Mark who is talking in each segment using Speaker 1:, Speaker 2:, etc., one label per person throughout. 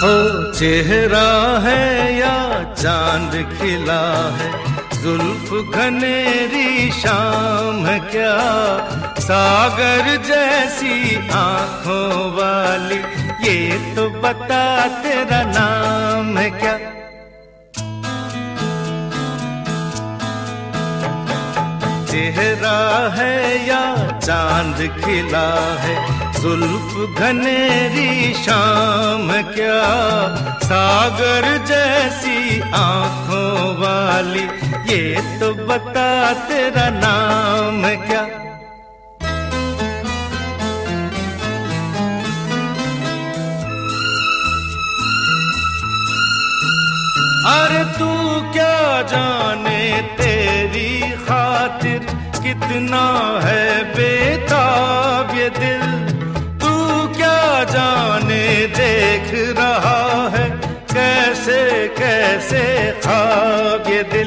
Speaker 1: हो चेहरा है या चांद खिला है, जुल्फ घनेरी शाम है क्या, सागर जैसी आंखों वाली, ये तो बता तेरा नाम है क्या। चेहरा है या चांद खिला है, जुल्फ घनेरी शाम क्या, सागर जैसी आंखों वाली, ये तो बता तेरा नाम है क्या। अरे तू क्या जाने तेरी खातिर कितना है बेताब ये दिल, तू क्या जाने देख रहा है कैसे कैसे ख्वाब ये दिल।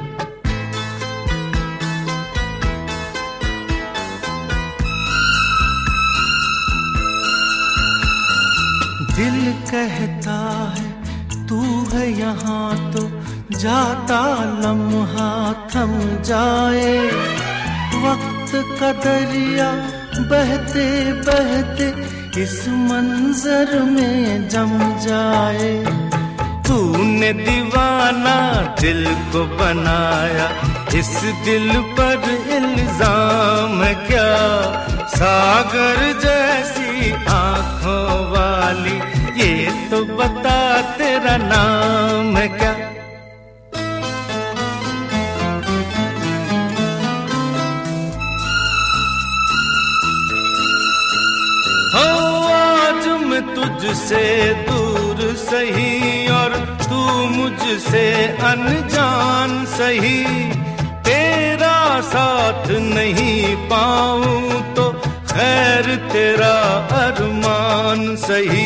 Speaker 1: दिल कहता है तू है यहाँ तो जाता लम्हा थम जाए, वक्त का दरिया बहते बहते इस मंजर में जम जाए। तूने दीवाना दिल को बनाया, इस दिल पर इल्जाम है क्या, सागर जैसी आंखों वाली, ये तो बता तेरा नाम है क्या। हो आज मैं तुझसे दूर सही और तू मुझसे अनजान सही, तेरा साथ नहीं पाऊं तो खैर तेरा अरमान सही।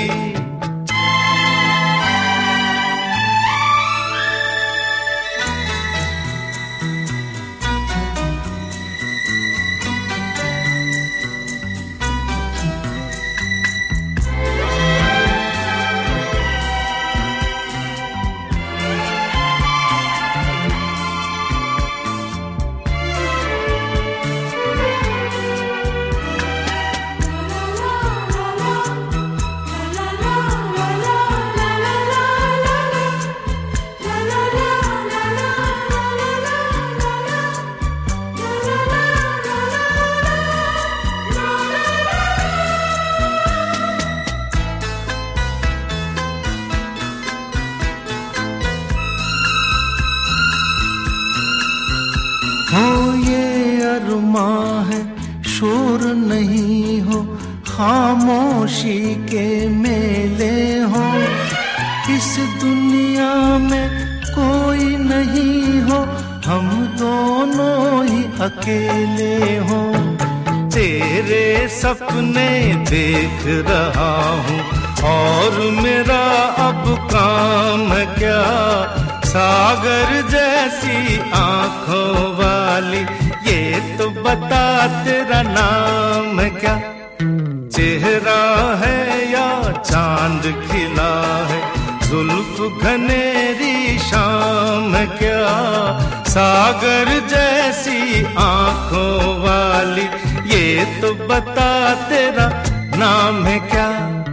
Speaker 2: हो ये अरमां है शोर नहीं हो, खामोशी के मेले हो, इस दुनिया में कोई नहीं हो, हम दोनों ही अकेले हो।
Speaker 1: तेरे सपने देख रहा हूँ और मेरा अब काम है क्या, सागर जैसी आंखों वाली, ये तो बता तेरा नाम है क्या। चेहरा है या चांद खिला है, जुल्फ घनेरी शाम है क्या, सागर जैसी आंखों वाली, ये तो बता तेरा नाम है क्या।